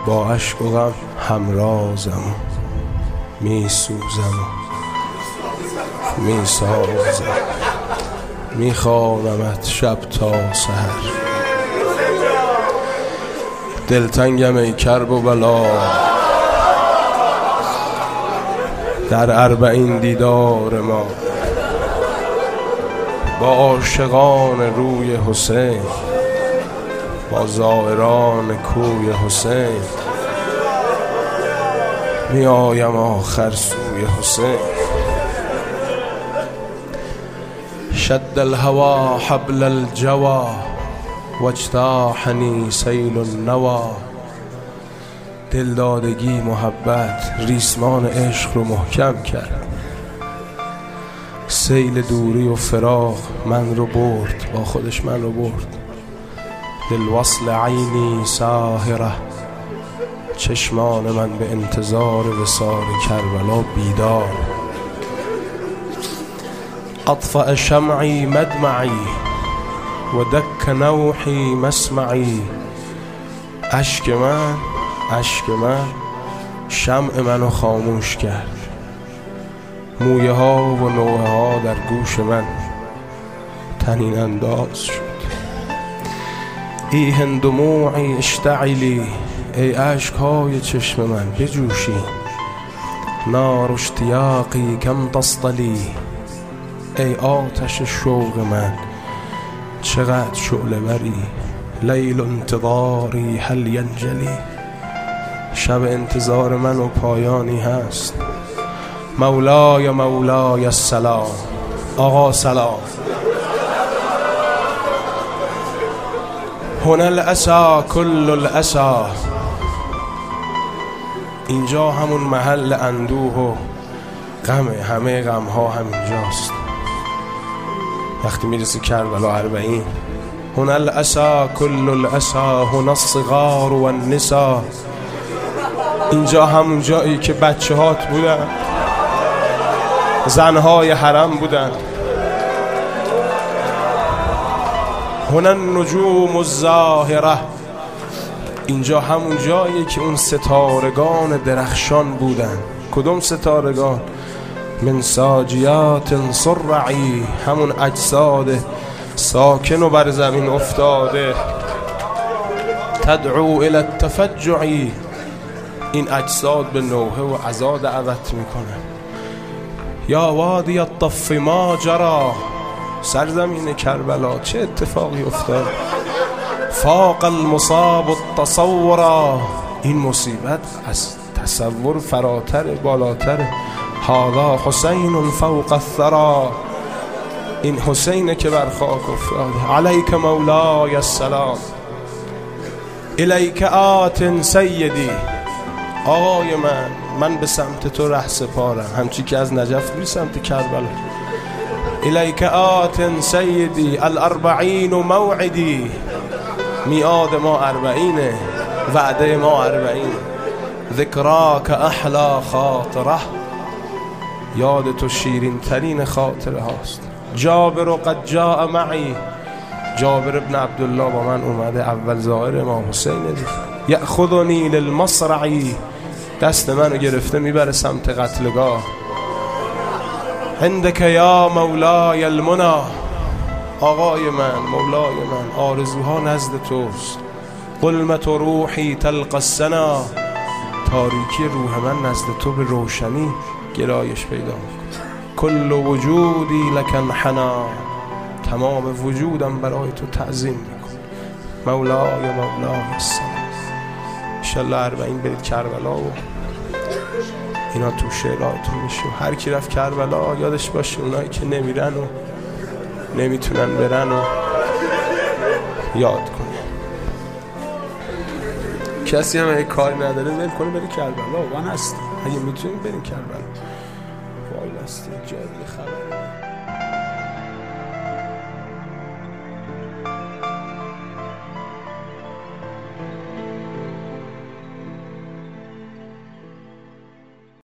با عشق و غم همرازم، می سوزم و می سازم، می خوانمت شب تا سحر. دلتنگم ای کرب و بلا، در اربعین دیدار ما با عاشقان روی حسین، با زائران کوی حسین، می آیم آخر سوی حسین. شد الهوى حبل الجوى واجتاحنی سیل النوى. دلدادگی محبت ریسمان عشق رو محکم کرد. سیل دوری و فراق من رو برد، با خودش من رو برد. للوصل عینی ساهره، چشمان من به انتظار وصال کربلا بیدار. اطفأ شمعی مدمعی و دک نوحی مسمعی. اشک من شمع منو خاموش کرد. مویه ها و نوحه ها در گوش من طنین انداز شد. ایهن دموعی اشتعلی، ای اشک های چشم من بجوشی. نار اشتیاقی کم تصطلی، ای آتش شوق من چقدر شعله بری. لیل انتظاری هل ینجلی، شب انتظار من و پایانی هست. مولای مولای السلام، آقا سلام. هنا الاسا کل الاسا، اینجا همون محل اندوه و غمه، همه غم ها همینجاست. وقتی میرسی کربلا اربعین، هنا الاسا کل الاسا، هنا الصغار و النساء. اینجا همون جایی که بچه هات بودن، زنهای حرم بودن. هنا النجوم الزاهره، اینجا همون جایی که اون ستارگان درخشان بودن. کدوم ستارگان؟ من ساجیات صرعی، همون اجساد ساکن و بر زمین افتاده. تدعو الى التفجعی، این اجساد به نوحه و عزا دعوت میکنه. یا وادی الطف ما جرا، سرزمین کربلا چه اتفاقی افتاد. فاق المصاب التصورا، این مصیبت از تصور فراتر، بالاتر. هذا حسین فوق الثرى، این حسینه که بر خاک افتاده. علیک مولای السلام، الیک آت سیدی. آقای من به سمت تو ره سپارم، همچی که از نجف به سمت کربلا. الیک آت سیدی الاربعین موعدی، میعاد ما اربعینه، وعده ما اربعین. ذکراک احلا خاطره، یاد تو شیرین ترین خاطره هاست. جابر قد جاء معی، جابر ابن عبدالله با من اومده، اول ظاهر امام حسین دید. یأخذنی للمصرعی، دست منو گرفته میبره سمت قتلگاه. عندک یا مولای المنی، آقای من، مولای من، آرزوها نزد توست. ظلمت روحی تلقی السنا، تاریکی روح من نزد تو به روشنی گرایش پیدا میکنه. کل وجودی لک انحنی، تمام وجودم برای تو تعظیم میکنه. مولای مولای السلام. انشالله اربعین برید کربلا و اینا تو شعراتون میشه. هر کی رفت کربلا یادش باشه اونایی که نمیرن و نمیتونن برن و یاد کنه. کسی هم اگه کاری نداره ول کنه بری کربلا. وان هست اگه میتونیم بریم کربلا. وای هستی جایی خبر